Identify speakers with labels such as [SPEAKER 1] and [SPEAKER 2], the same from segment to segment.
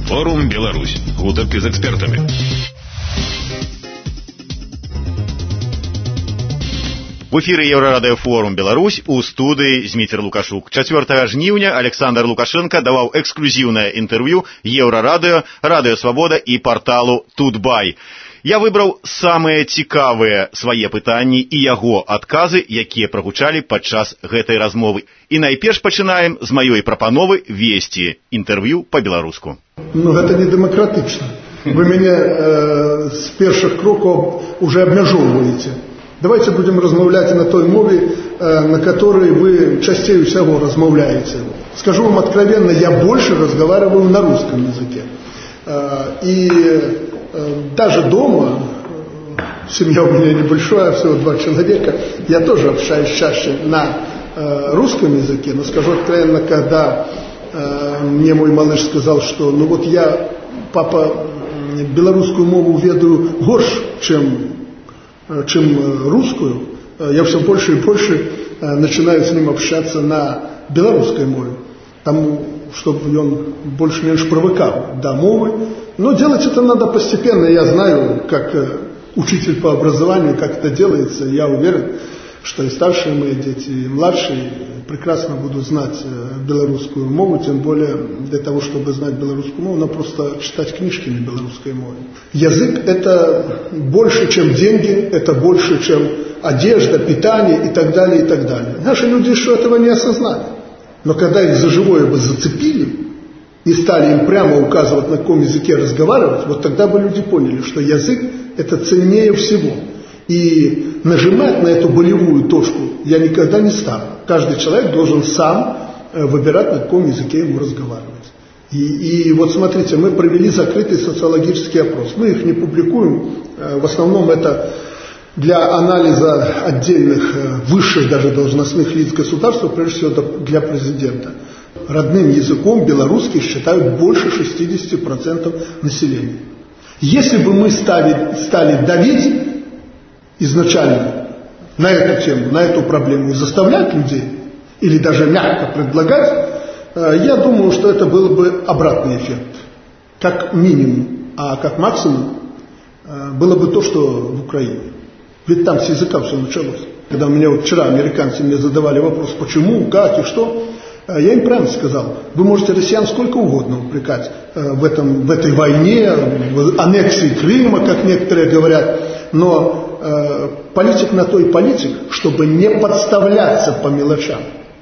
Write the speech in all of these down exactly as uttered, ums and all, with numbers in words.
[SPEAKER 1] Форум Беларусь. Гутарки з экспертами. В эфире Еврорадио Форум Беларусь, у студии Змитер Лукашук. четвёртага жніўня Александр Лукашенко давал эксклюзивное интервью Еврорадио, Радио Свобода и порталу Тутбай. Я выбрал самые цікавыя свае пытанні и яго адказы, якія прагучалі падчас гэтай размовы. И найперш пачынаем з маёй прапановы весці интервью по-беларуску.
[SPEAKER 2] Ну, это не демократично. Вы меня э, с первых кроков уже обмежовываете. Давайте будем размовлять на той мове, э, на которой вы частей всего размовляете. Скажу вам откровенно, я больше разговариваю на русском языке. Э, и э, даже дома, семья у меня небольшая, всего два человека, я тоже общаюсь чаще на э, русском языке. Но скажу откровенно, когда э, мне мой малыш сказал, что ну вот я, папа, белорусскую мову ведаю горш, чем... чем русскую, я все больше и больше начинаю с ним общаться на белорусской мове, тому, чтобы он больше-меньше привыкал до мовы. Но делать это надо постепенно. Я знаю, как учитель по образованию, как это делается. Я уверен, что и старшие мои дети, и младшие прекрасно будут знать белорусскую мову, тем более для того, чтобы знать белорусскую мову, надо просто читать книжки на белорусской мове. Язык – это больше, чем деньги, это больше, чем одежда, питание и так далее, и так далее. Наши люди еще этого не осознали. Но когда их за живое бы зацепили и стали им прямо указывать, на каком языке разговаривать, вот тогда бы люди поняли, что язык – это ценнее всего. И нажимать на эту болевую точку я никогда не стану. Каждый человек должен сам выбирать, на каком языке ему разговаривать. И, и вот смотрите, мы провели закрытый социологический опрос. Мы их не публикуем. В основном это для анализа отдельных высших даже должностных лиц государства, прежде всего для президента. Родным языком белорусский считают больше шестьдесят процентов населения. Если бы мы стали, стали давить изначально на эту тему, на эту проблему и заставлять людей, или даже мягко предлагать, я думаю, что это был бы обратный эффект, как минимум, а как максимум было бы то, что в Украине. Ведь там с языка все началось. Когда у меня вот вчера американцы мне задавали вопрос, почему, как и что, я им правильно сказал, вы можете россиян сколько угодно упрекать в, этом, в этой войне, в аннексии Крыма, как некоторые говорят, но э, политик на то и политик, чтобы не подставляться по мелочам.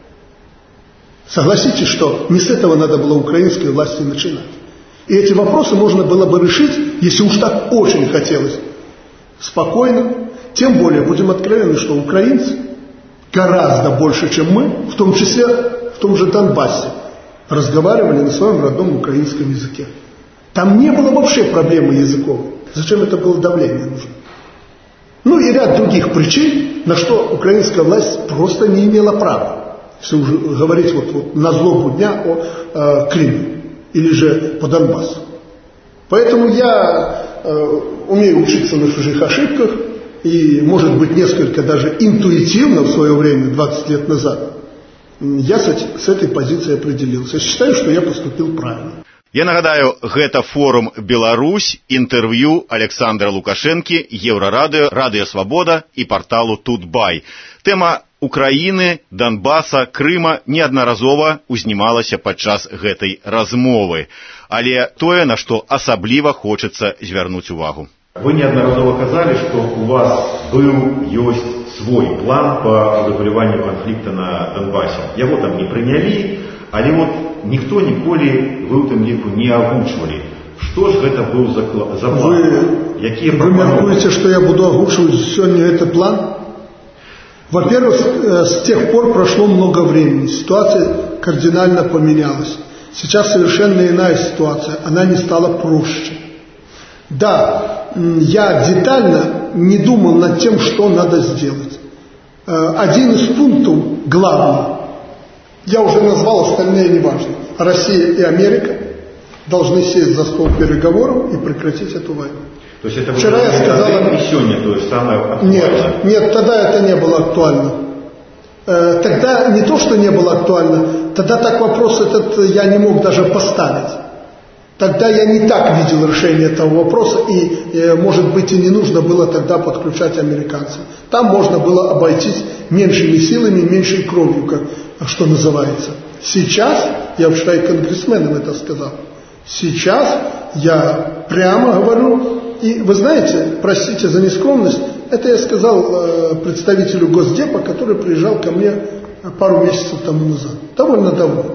[SPEAKER 2] Согласитесь, что не с этого надо было украинской власти начинать. И эти вопросы можно было бы решить, если уж так очень хотелось, спокойно. Тем более, будем откровенны, что украинцы гораздо больше, чем мы, в том числе в том же Донбассе, разговаривали на своем родном украинском языке. Там не было вообще проблемы языковой. Зачем это было давление нужно? Ну и ряд других причин, на что украинская власть просто не имела права. Если уже говорить вот, вот на злобу дня о э, Крыме или же по Донбассу. Поэтому я э, умею учиться на чужих ошибках и, может быть, несколько даже интуитивно в свое время, двадцать лет назад, я с, с этой позицией определился. Считаю, что я поступил правильно.
[SPEAKER 1] Я нагадаю, гэта форум Беларусь, интервью Александра Лукашенки, Еврорадио, Радио Свобода и порталу Тутбай. Тема Украины, Донбасса, Крыма неаднаразова узнімалася падчас гэтай размовы. Але тое, на што асабліва хочацца звярнуць увагу.
[SPEAKER 3] Вы неодноразово казали, что у вас был, есть свой план по урегулированию конфликта на Донбассе. Его там не приняли, але вот никто ніколі вы ў тым ліку не агучвалі. Что ж гэта был за, за план?
[SPEAKER 2] Вы,
[SPEAKER 3] Якія
[SPEAKER 2] вы мяркуеце, что я буду агучивать сегодня этот план? Во-первых, с тех пор прошло много времени. Ситуация кардинально поменялась. Сейчас совершенно иная ситуация. Она не стала проще. Да, я детально не думал над тем, что надо сделать. Один из пунктов главный, я уже назвал, остальные не важно. Россия и Америка должны сесть за стол переговоров и прекратить эту войну.
[SPEAKER 3] То есть это
[SPEAKER 2] Вчера я сказала...
[SPEAKER 3] и сегодня, то есть самое актуальное?
[SPEAKER 2] Нет, нет, тогда это не было актуально. Тогда не то, что не было актуально, тогда так вопрос этот я не мог даже поставить. Тогда я не так видел решение этого вопроса, и, может быть, и не нужно было тогда подключать американцев. Там можно было обойтись меньшими силами, меньшей кровью, как, что называется. Сейчас, я вчера и конгрессменам это сказал, сейчас я прямо говорю, и вы знаете, простите за нескромность, это я сказал э, представителю Госдепа, который приезжал ко мне пару месяцев тому назад, довольно давно,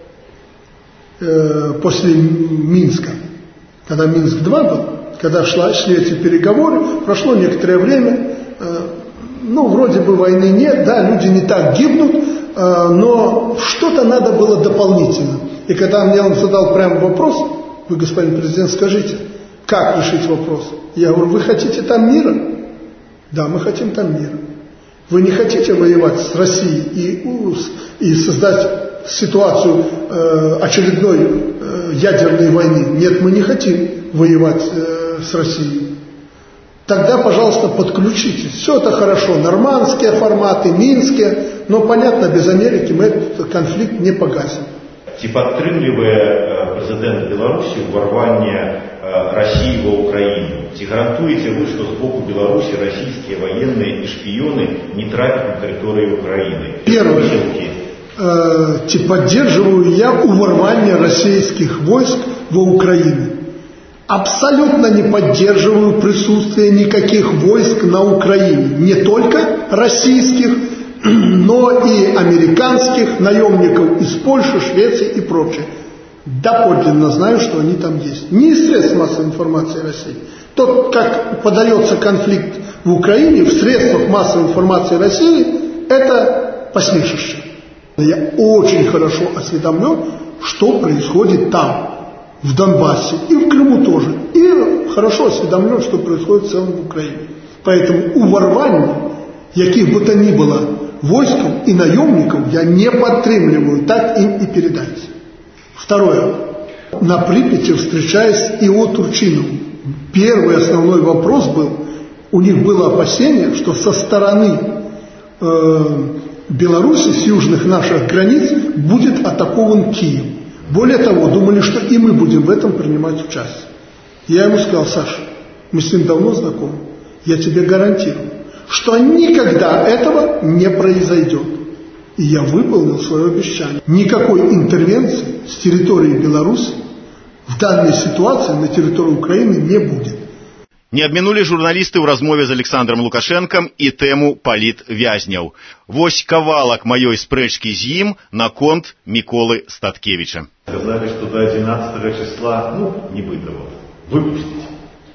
[SPEAKER 2] э, после Минска, когда Минск-два был, когда шла, шли эти переговоры, прошло некоторое время, э, ну, вроде бы войны нет, да, люди не так гибнут, э, но что-то надо было дополнительно. И когда мне он задал прямо вопрос, вы, господин президент, скажите, как решить вопрос? Я говорю, вы хотите там мира? Да, мы хотим там мира. Вы не хотите воевать с Россией и, и создать ситуацию э, очередной э, ядерной войны? Нет, мы не хотим воевать э, с Россией. Тогда, пожалуйста, подключитесь. Все это хорошо, нормандские форматы, минские, но, понятно, без Америки мы этот конфликт не погасим.
[SPEAKER 3] Ці підтримує президент Білорусі уварвання Росії в Україну? Ці гарантуєте ви, що з боку Білорусі російські воєнні і шпіони не тратять на територію України?
[SPEAKER 2] Первое. Э, поддерживаю я уворвание российских войск в Украину. Абсолютно не поддерживаю присутствие никаких войск на Украине. Не только российских, но и американских наемников из Польши, Швеции и прочее. Доподлинно знаю, что они там есть. Не из средств массовой информации России. Тот, как подается конфликт в Украине, в средствах массовой информации России, это посмешище. Я очень хорошо осведомлен, что происходит там, в Донбассе, и в Крыму тоже. И хорошо осведомлен, что происходит в целом в Украине. Поэтому уворвання яких бы то ни было войском и наемников я не подтримливаю, так им и передайте. Второе. На Припяти, встречаясь с И О Турчиновым, первый основной вопрос был, у них было опасение, что со стороны э, Беларуси, с южных наших границ, будет атакован Киев. Более того, думали, что и мы будем в этом принимать участие. Я ему сказал, Саша, мы с ним давно знакомы, я тебе гарантирую, что никогда этого не произойдет. И я выполнил свое обещание. Никакой интервенции с территории Беларуси в данной ситуации на территории Украины не будет.
[SPEAKER 1] Не абмінулі журналісты ў размове з Александром Лукашенком і тэму палітвязняў. Вось кавалак маёй спрэчкі з ім наконт Міколы Статкевича.
[SPEAKER 3] Сказали, что до одиннадцатого числа, ну, нібито, выпустить.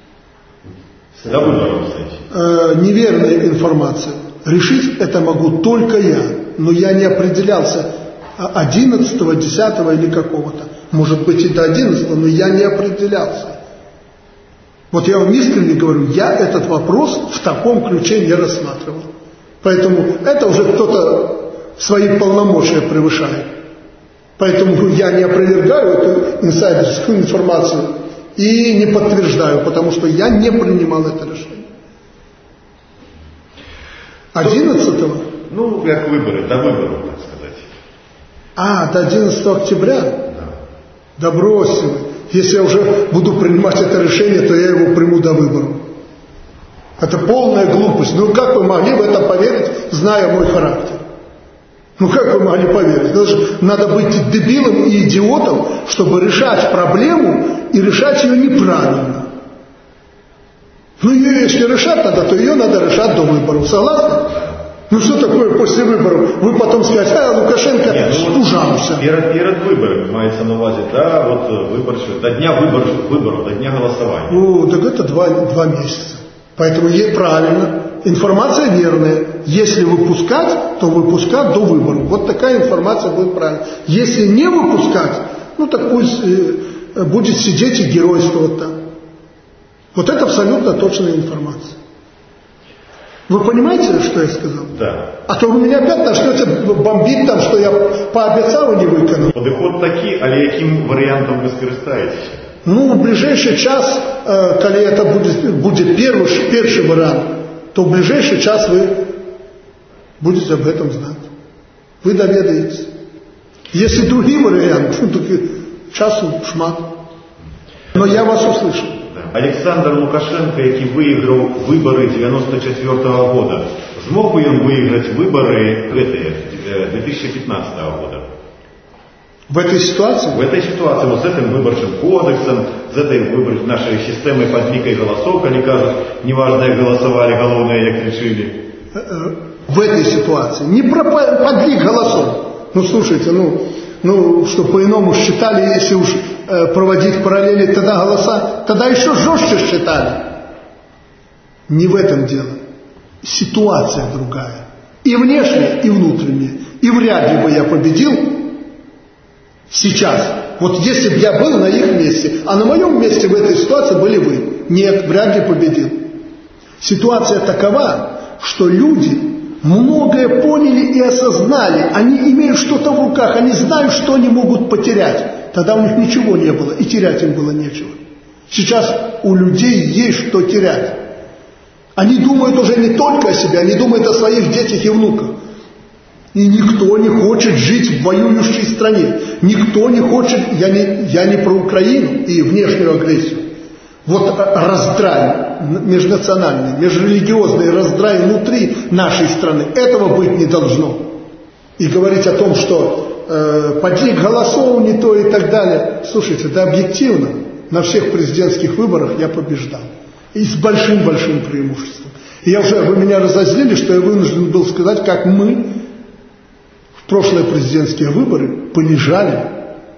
[SPEAKER 3] До выборов, кстати.
[SPEAKER 2] Э, неверная информация. Решить это могу только я. Но я не определялся одиннадцатого, десятого или какого-то. Может быть и до одиннадцатого, но я не определялся. Вот я вам искренне говорю, я этот вопрос в таком ключе не рассматривал. Поэтому это уже кто-то свои полномочия превышает. Поэтому я не опровергаю эту инсайдерскую информацию и не подтверждаю, потому что я не принимал это решение. одиннадцатого?
[SPEAKER 3] Ну, как выборы, до выборов, так сказать.
[SPEAKER 2] А, до одиннадцатого октября?
[SPEAKER 3] Да.
[SPEAKER 2] Да бросьте вы. Если я уже буду принимать это решение, то я его приму до выборов. Это полная глупость. Ну как вы могли в это поверить, зная мой характер? Ну как вы могли поверить? Даже надо быть дебилом и идиотом, чтобы решать проблему и решать ее неправильно. Ну ее если решать надо, то ее надо решать до выборов. Согласны? Ну что такое после выборов? Вы потом скажете, а Лукашенко
[SPEAKER 3] Нет, ну,
[SPEAKER 2] стужался.
[SPEAKER 3] Перед, перед выборами, мається на увазі, да, вот выбор, до дня выборов, выборов, до дня голосования.
[SPEAKER 2] Ну, так это два, два месяца. Поэтому ей правильно. Информация верная. Если выпускать, то выпускать до выборов. Вот такая информация будет правильная. Если не выпускать, ну так пусть э, будет сидеть и геройствовать там. Вот это абсолютно точная информация. Вы понимаете, что я сказал?
[SPEAKER 3] Да.
[SPEAKER 2] А то вы меня опять начнете бомбить там, что я пообещал и не выполнил.
[SPEAKER 3] Подход такий, але яким варіантом ви скористаєтеся?
[SPEAKER 2] Ну, в ближайший час, э, когда это будет, будет первый, первый вариант, то в ближайший час вы будете об этом знать. Вы доведаетесь. Если другой вариант, то часу шмат. Но я вас услышал.
[SPEAKER 3] Александр Лукашенко, який виграв вибори девяносто четвёртого года, змог бы он выиграть выборы две тысячи пятнадцатого года?
[SPEAKER 2] В этой ситуации?
[SPEAKER 3] В этой ситуации, вот с этим выборчим кодексом, с этой выбор... нашей системой подликой голосов, они кажут, неважно, как голосовали, головное, как решили.
[SPEAKER 2] В этой ситуации не про подлик голосов. Ну, слушайте, ну, ну что по-иному считали, если уж э, проводить параллели, тогда голоса, тогда еще жестче считали. Не в этом дело. Ситуация другая. И внешняя, и внутренняя. И вряд ли бы я победил сейчас. Вот если бы я был на их месте, а на моем месте в этой ситуации были вы. Нет, вряд ли победил. Ситуация такова, что люди многое поняли и осознали. Они имеют что-то в руках, они знают, что они могут потерять. Тогда у них ничего не было, и терять им было нечего. Сейчас у людей есть что терять. Они думают уже не только о себе, они думают о своих детях и внуках. И никто не хочет жить в воюющей стране. Никто не хочет, я не, я не про Украину и внешнюю агрессию. Вот раздрай межнациональный, межрелигиозный раздрай внутри нашей страны, этого быть не должно. И говорить о том, что э, подлик голосов не то и так далее. Слушайте, да объективно, на всех президентских выборах я побеждал. И с большим-большим преимуществом. И я уже, вы меня разозлили, что я вынужден был сказать, как мы в прошлые президентские выборы понижали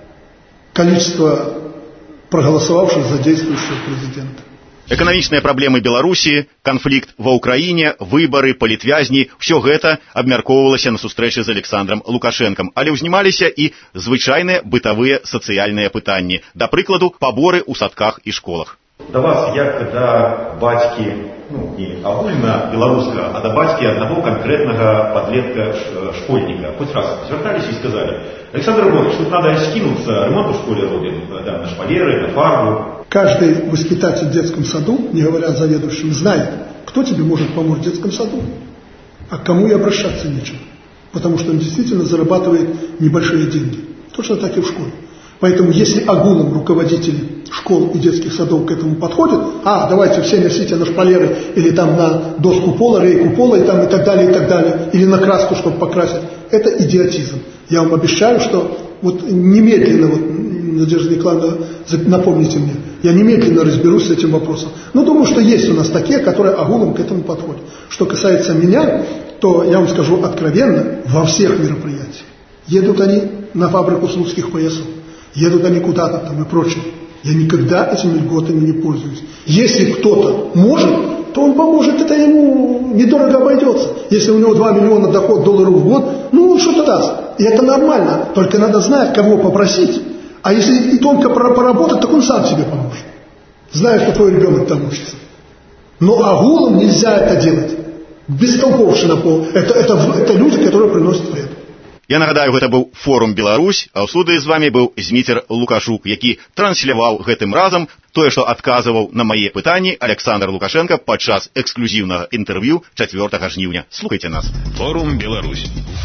[SPEAKER 2] количество проголосовавших за действующего президента.
[SPEAKER 1] Эканамічныя праблемы Беларусі, канфлікт ва ўкраіне, выбары, палітвязні – ўсё гэта абмяркоўвалася на сустрэчы з Александром Лукашэнкам, але ўзнімаліся і звычайныя бытавыя сацыяльныя пытанні, да прыкладу, паборы ў садках і школах.
[SPEAKER 3] Да вас, як да бацькі, ну, не агульна беларуска, а да бацькі аднаго конкретного подлетка-школьника, хоть раз звертались и сказали: Александр Иванович, тут надо скинуться, ремонт в школе робим, да, на шпалеры, на фарбу.
[SPEAKER 2] Каждый воспитатель в детском саду, не говоря о заведующем, знает, кто тебе может помочь в детском саду, а к кому и обращаться нечего. Потому что он действительно зарабатывает небольшие деньги. Точно так и в школе. Поэтому если огулом руководители школ и детских садов к этому подходят, а, давайте все носите на шпалеры или там на доску пола, рейку пола и там и так далее, и так далее, или на краску, чтобы покрасить, это идиотизм. Я вам обещаю, что вот немедленно, вот, Надежда Николаевна, напомните мне, я немедленно разберусь с этим вопросом. Но думаю, что есть у нас такие, которые огулом к этому подходят. Что касается меня, то я вам скажу откровенно, во всех мероприятиях. Едут они на фабрику слуцких поясов. Едут они куда-то там и прочее. Я никогда этими льготами не пользуюсь. Если кто-то может, то он поможет, это ему недорого обойдется. Если у него два миллиона доход долларов в год, ну он что-то даст. И это нормально, только надо знать, кого попросить. А если и тонко поработать, так он сам себе поможет. Зная, что твой ребенок там учится. Но агулом нельзя это делать. Бестолковщина. Это, это, это люди, которые приносят вред.
[SPEAKER 1] Я нагадаю, гэта быў форум Беларусь, а ў студыі з вами быў Зміцер Лукашук, які трансляваў гэтым разам тое, што адказваў на мае пытанні Александр Лукашенко падчас эксклюзіўнага інтэрв'ю чацвёртага жніўня. Слухайце нас.
[SPEAKER 4] Форум Беларусь.